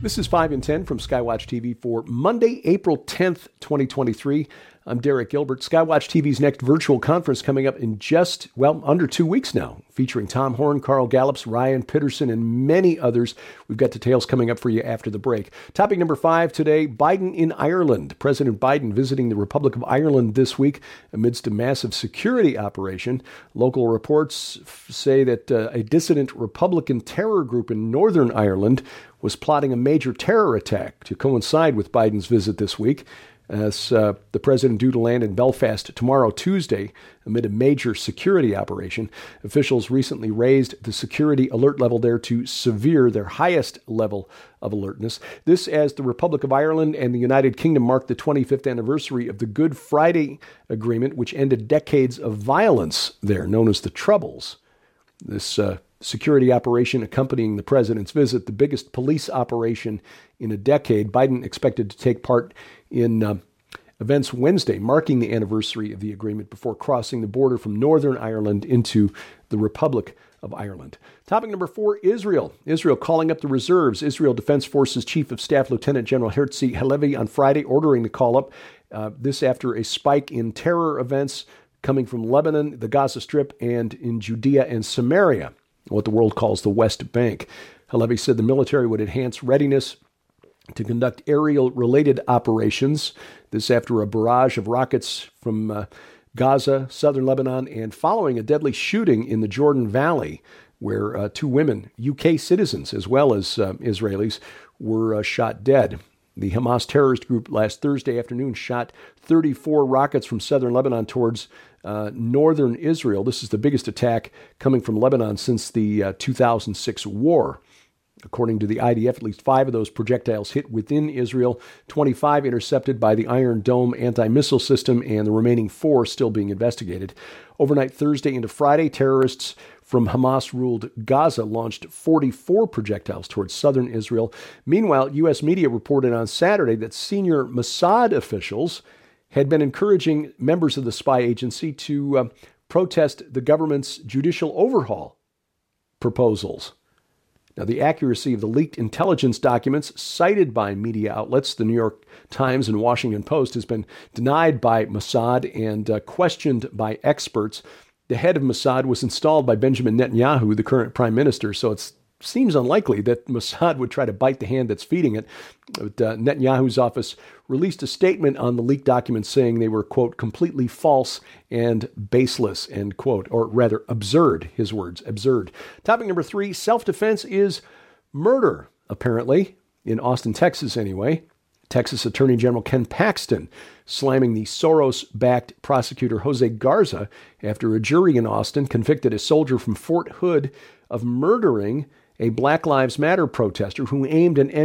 This is 5 and 10 from Skywatch TV for Monday, April 10th, 2023. I'm Derek Gilbert. Skywatch TV's next virtual conference coming up in just, under 2 weeks now, featuring Tom Horn, Carl Gallups, Ryan Pitterson, and many others. We've got details coming up for you after the break. Topic number 5 today, Biden in Ireland. President Biden visiting the Republic of Ireland this week amidst a massive security operation. Local reports say that a dissident Republican terror group in Northern Ireland was plotting a major terror attack to coincide with Biden's visit this week, as the president due to land in Belfast tomorrow, Tuesday, amid a major security operation. Officials recently raised the security alert level there to severe, their highest level of alertness. This as the Republic of Ireland and the United Kingdom mark the 25th anniversary of the Good Friday Agreement, which ended decades of violence there, known as the Troubles. This security operation accompanying the president's visit, the biggest police operation in a decade. Biden expected to take part in events Wednesday, marking the anniversary of the agreement before crossing the border from Northern Ireland into the Republic of Ireland. Topic number 4, Israel. Israel calling up the reserves. Israel Defense Forces Chief of Staff Lieutenant General Herzi Halevi on Friday ordering the call-up. This after a spike in terror events coming from Lebanon, the Gaza Strip, and in Judea and Samaria, what the world calls the West Bank. Halevi said the military would enhance readiness to conduct aerial-related operations. This after a barrage of rockets from Gaza, southern Lebanon, and following a deadly shooting in the Jordan Valley, where 2 women, UK citizens as well as Israelis, were shot dead. The Hamas terrorist group last Thursday afternoon shot 34 rockets from southern Lebanon towards northern Israel. This is the biggest attack coming from Lebanon since the 2006 war. According to the IDF, at least 5 of those projectiles hit within Israel, 25 intercepted by the Iron Dome anti-missile system, and the remaining 4 still being investigated. Overnight Thursday into Friday, terrorists from Hamas-ruled Gaza launched 44 projectiles towards southern Israel. Meanwhile, U.S. media reported on Saturday that senior Mossad officials had been encouraging members of the spy agency to protest the government's judicial overhaul proposals. Now, the accuracy of the leaked intelligence documents cited by media outlets, the New York Times and Washington Post, has been denied by Mossad and questioned by experts. The head of Mossad was installed by Benjamin Netanyahu, the current prime minister, so it seems unlikely that Mossad would try to bite the hand that's feeding it. But Netanyahu's office released a statement on the leaked documents saying they were, quote, completely false and baseless, end quote, or rather absurd, his words, absurd. Topic number 3, self-defense is murder, apparently, in Austin, Texas anyway. Texas Attorney General Ken Paxton slamming the Soros-backed prosecutor Jose Garza after a jury in Austin convicted a soldier from Fort Hood of murdering a Black Lives Matter protester who aimed an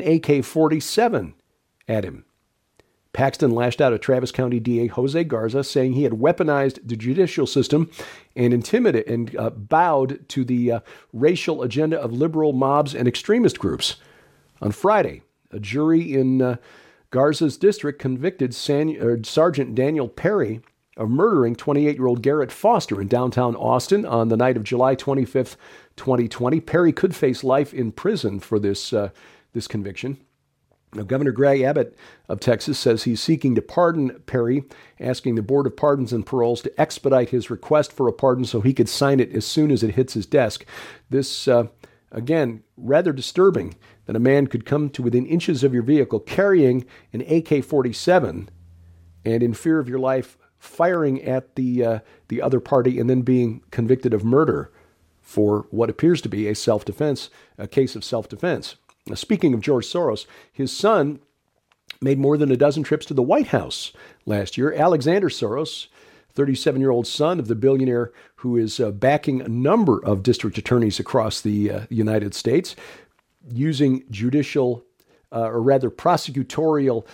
AK-47 at him. Paxton lashed out at Travis County DA Jose Garza, saying he had weaponized the judicial system and intimidated and bowed to the racial agenda of liberal mobs and extremist groups. On Friday, a jury in Garza's district convicted Sergeant Daniel Perry of murdering 28-year-old Garrett Foster in downtown Austin on the night of July 25th, 2020. Perry could face life in prison for this conviction. Now, Governor Greg Abbott of Texas says he's seeking to pardon Perry, asking the Board of Pardons and Paroles to expedite his request for a pardon so he could sign it as soon as it hits his desk. This, again, rather disturbing that a man could come to within inches of your vehicle carrying an AK-47 and in fear of your life firing at the other party and then being convicted of murder for what appears to be a case of self-defense. Now, speaking of George Soros, his son made more than a dozen trips to the White House last year. Alexander Soros, 37-year-old son of the billionaire who is backing a number of district attorneys across the United States, using judicial or rather prosecutorial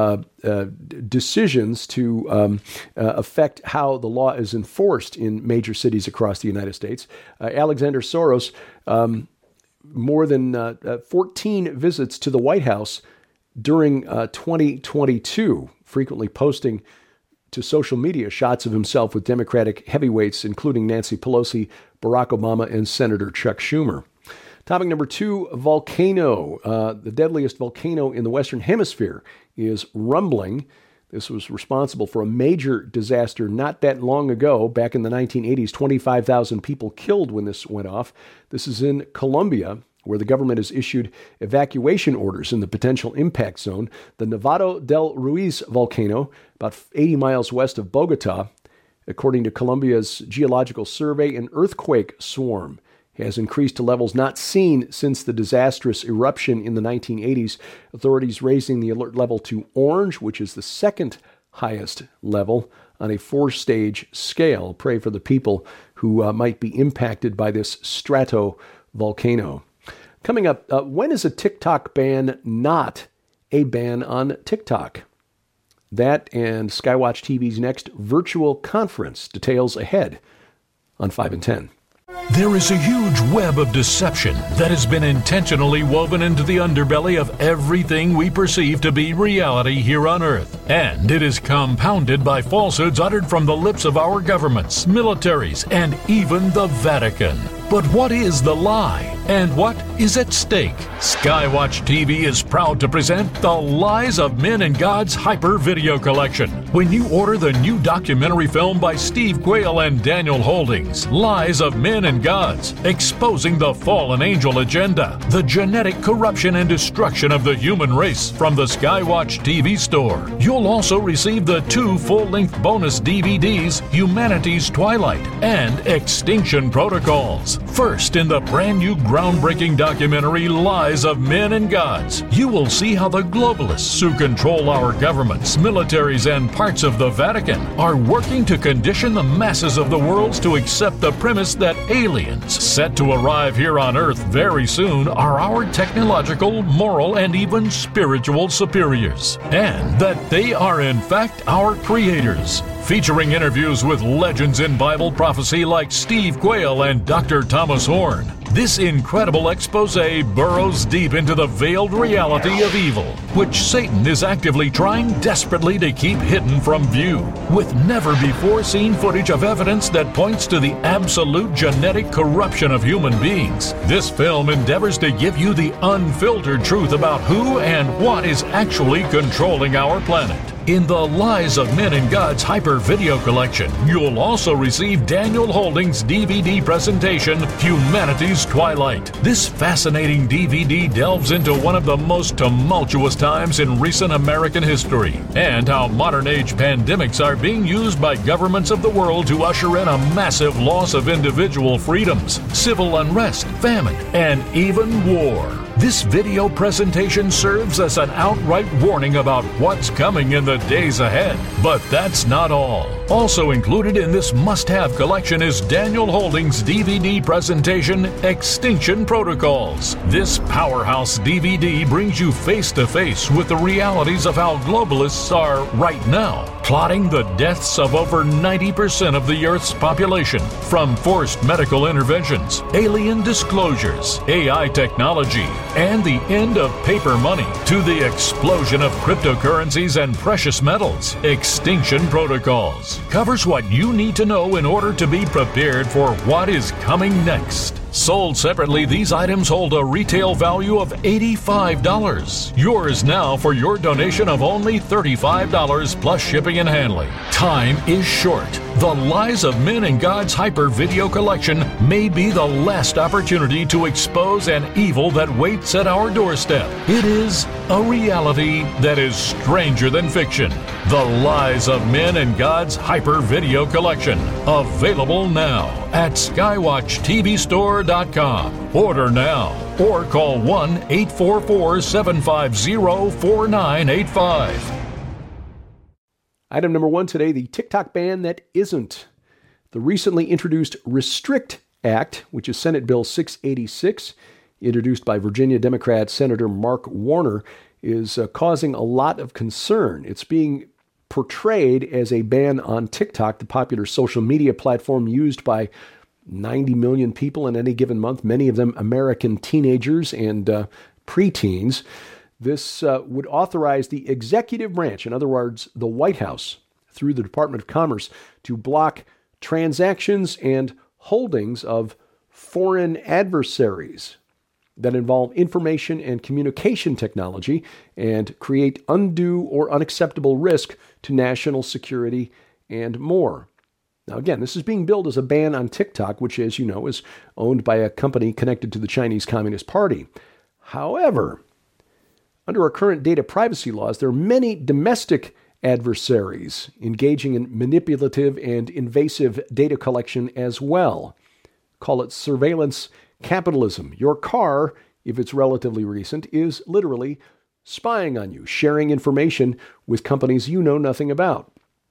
decisions to affect how the law is enforced in major cities across the United States. Alexander Soros, more than 14 visits to the White House during 2022, frequently posting to social media shots of himself with Democratic heavyweights, including Nancy Pelosi, Barack Obama, and Senator Chuck Schumer. Topic number 2, volcano. The deadliest volcano in the Western Hemisphere is rumbling. This was responsible for a major disaster not that long ago. Back in the 1980s, 25,000 people killed when this went off. This is in Colombia, where the government has issued evacuation orders in the potential impact zone. The Nevado del Ruiz volcano, about 80 miles west of Bogota, according to Colombia's Geological Survey, an earthquake swarm has increased to levels not seen since the disastrous eruption in the 1980s. Authorities raising the alert level to orange, which is the second highest level on a 4-stage scale. Pray for the people who might be impacted by this stratovolcano. Coming up, when is a TikTok ban not a ban on TikTok? That and Skywatch TV's next virtual conference. Details ahead on 5 and 10. There is a huge web of deception that has been intentionally woven into the underbelly of everything we perceive to be reality here on Earth. And it is compounded by falsehoods uttered from the lips of our governments, militaries, and even the Vatican. But what is the lie? And what is at stake? Skywatch TV is proud to present The Lies of Men and God's Hyper Video Collection. When you order the new documentary film by Steve Quayle and Daniel Holdings, Lies of Men and Gods, exposing the fallen angel agenda, the genetic corruption and destruction of the human race from the Skywatch TV store. You'll also receive the 2 full-length bonus DVDs, Humanity's Twilight and Extinction Protocols. First, in the brand new groundbreaking documentary Lies of Men and Gods, you will see how the globalists who control our governments, militaries, and parts of the Vatican are working to condition the masses of the world to accept the premise that aliens set to arrive here on Earth very soon are our technological, moral, and even spiritual superiors, and that they are in fact our creators. Featuring interviews with legends in Bible prophecy like Steve Quayle and Dr. Thomas Horn, this incredible expose burrows deep into the veiled reality of evil, which Satan is actively trying desperately to keep hidden from view, with never-before-seen footage of evidence that points to the absolute genetic corruption of human beings. This film endeavors to give you the unfiltered truth about who and what is actually controlling our planet. In the Lies of Men and God's Hyper Video Collection, you'll also receive Daniel Holdings' DVD presentation, Humanity's Twilight. This fascinating DVD delves into one of the most tumultuous times in recent American history, and how modern-age pandemics are being used by governments of the world to usher in a massive loss of individual freedoms, civil unrest, famine, and even war. This video presentation serves as an outright warning about what's coming in the days ahead. But that's not all. Also included in this must-have collection is Daniel Holdings' DVD presentation, Extinction Protocols. This powerhouse DVD brings you face-to-face with the realities of how globalists are, right now, plotting the deaths of over 90% of the Earth's population, from forced medical interventions, alien disclosures, AI technology, and the end of paper money, to the explosion of cryptocurrencies and precious metals. Extinction Protocols covers what you need to know in order to be prepared for what is coming next. Sold separately, these items hold a retail value of $85. Yours now for your donation of only $35 plus shipping and handling. Time is short. The Lies of Men and God's Hyper Video Collection may be the last opportunity to expose an evil that waits at our doorstep. It is a reality that is stranger than fiction. The Lies of Men and God's Hyper Video Collection. Available now at SkywatchTVStore.com. Order now or call 1-844-750-4985. Item number 1 today, the TikTok ban that isn't. The recently introduced Restrict Act, which is Senate Bill 686, introduced by Virginia Democrat Senator Mark Warner, is causing a lot of concern. It's being portrayed as a ban on TikTok, the popular social media platform used by 90 million people in any given month, many of them American teenagers and preteens. This would authorize the executive branch, in other words, the White House, through the Department of Commerce, to block transactions and holdings of foreign adversaries. that involve information and communication technology and create undue or unacceptable risk to national security and more. Now, again, this is being billed as a ban on TikTok, which, as you know, is owned by a company connected to the Chinese Communist Party. However, under our current data privacy laws, there are many domestic adversaries engaging in manipulative and invasive data collection as well. Call it surveillance capitalism. Your car, if it's relatively recent, is literally spying on you, sharing information with companies you know nothing about.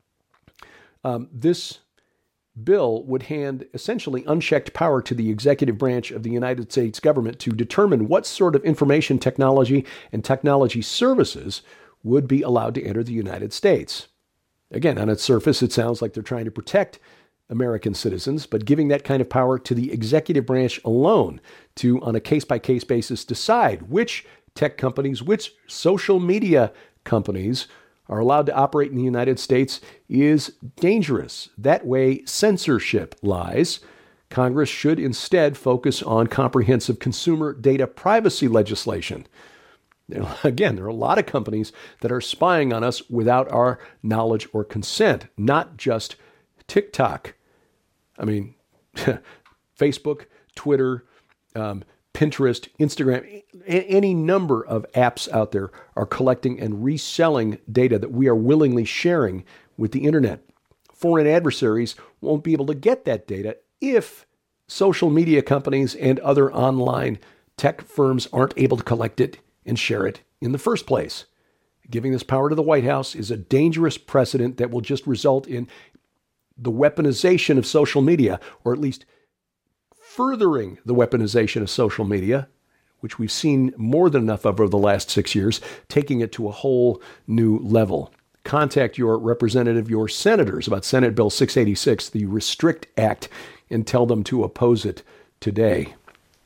This bill would hand essentially unchecked power to the executive branch of the United States government to determine what sort of information technology and technology services would be allowed to enter the United States. Again, on its surface, it sounds like they're trying to protect American citizens, but giving that kind of power to the executive branch alone to, on a case-by-case basis, decide which tech companies, which social media companies are allowed to operate in the United States is dangerous. That way, censorship lies. Congress should instead focus on comprehensive consumer data privacy legislation. Again, there are a lot of companies that are spying on us without our knowledge or consent, not just TikTok. I mean, Facebook, Twitter, Pinterest, Instagram, any number of apps out there are collecting and reselling data that we are willingly sharing with the internet. Foreign adversaries won't be able to get that data if social media companies and other online tech firms aren't able to collect it and share it in the first place. Giving this power to the White House is a dangerous precedent that will just result in the weaponization of social media, or at least furthering the weaponization of social media, which we've seen more than enough of over the last 6 years, taking it to a whole new level. Contact your representative, your senators, about Senate Bill 686, the Restrict Act, and tell them to oppose it today.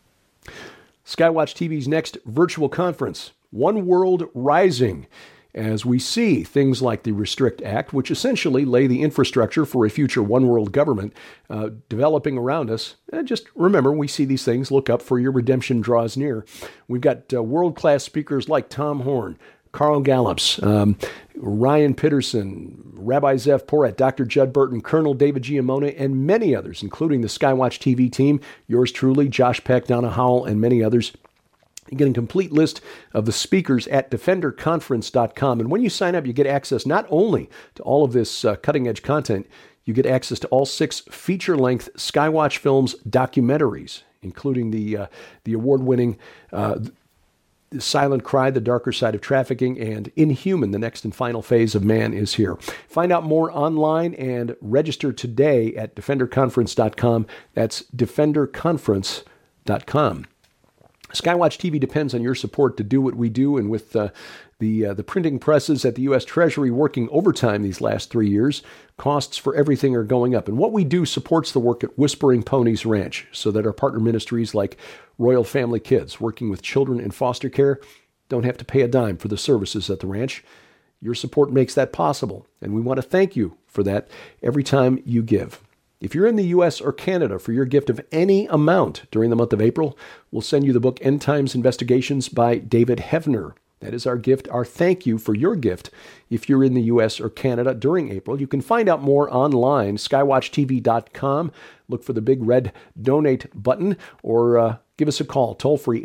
Skywatch TV's next virtual conference, One World Rising, as we see things like the Restrict Act, which essentially lay the infrastructure for a future one world government developing around us. And just remember, we see these things, look up for your redemption draws near. We've got world-class speakers like Tom Horn, Carl Gallups, Ryan Pitterson, Rabbi Zev Porat, Dr. Judd Burton, Colonel David Giammona, and many others, including the Skywatch TV team, yours truly, Josh Peck, Donna Howell, and many others. You get a complete list of the speakers at defenderconference.com. And when you sign up, you get access not only to all of this cutting-edge content, you get access to all 6 feature-length Skywatch Films documentaries, including the award-winning Silent Cry, The Darker Side of Trafficking, and Inhuman, The Next and Final Phase of Man is Here. Find out more online and register today at defenderconference.com. That's defenderconference.com. Skywatch TV depends on your support to do what we do, and with the printing presses at the U.S. Treasury working overtime these last 3 years, costs for everything are going up. And what we do supports the work at Whispering Ponies Ranch, so that our partner ministries like Royal Family Kids, working with children in foster care, don't have to pay a dime for the services at the ranch. Your support makes that possible, and we want to thank you for that every time you give. If you're in the U.S. or Canada for your gift of any amount during the month of April, we'll send you the book End Times Investigations by David Heavener. That is our gift, our thank you for your gift. If you're in the U.S. or Canada during April, you can find out more online, skywatchtv.com. Look for the big red donate button, or give us a call, toll-free,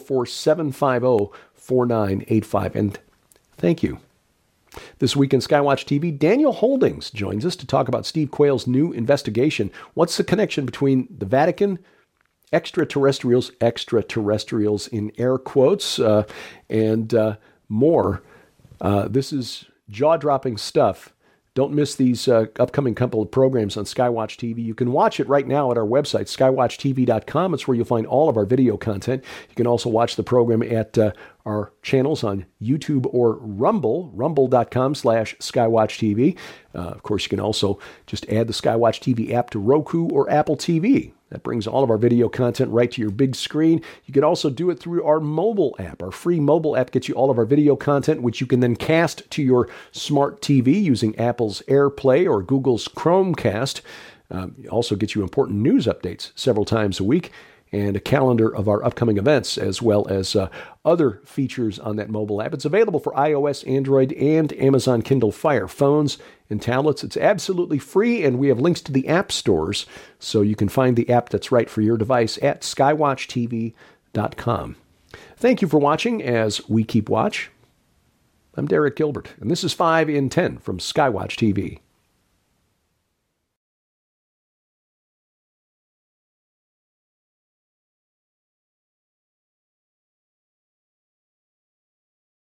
844-750-4985. And thank you. This week in Skywatch TV, Daniel Holdings joins us to talk about Steve Quayle's new investigation. What's the connection between the Vatican, extraterrestrials in air quotes, and more? This is jaw-dropping stuff. Don't miss these upcoming couple of programs on Skywatch TV. You can watch it right now at our website, skywatchtv.com. It's where you'll find all of our video content. You can also watch the program at our channels on YouTube or Rumble, rumble.com/skywatchtv. Of course, you can also just add the Skywatch TV app to Roku or Apple TV. That brings all of our video content right to your big screen. You can also do it through our mobile app. Our free mobile app gets you all of our video content, which you can then cast to your smart TV using Apple's AirPlay or Google's Chromecast. It also gets you important news updates several times a week. and a calendar of our upcoming events, as well as other features on that mobile app. It's available for iOS, Android, and Amazon Kindle Fire phones and tablets. It's absolutely free, and we have links to the app stores, so you can find the app that's right for your device at skywatchtv.com. Thank you for watching as we keep watch. I'm Derek Gilbert, and this is 5 in 10 from Skywatch TV.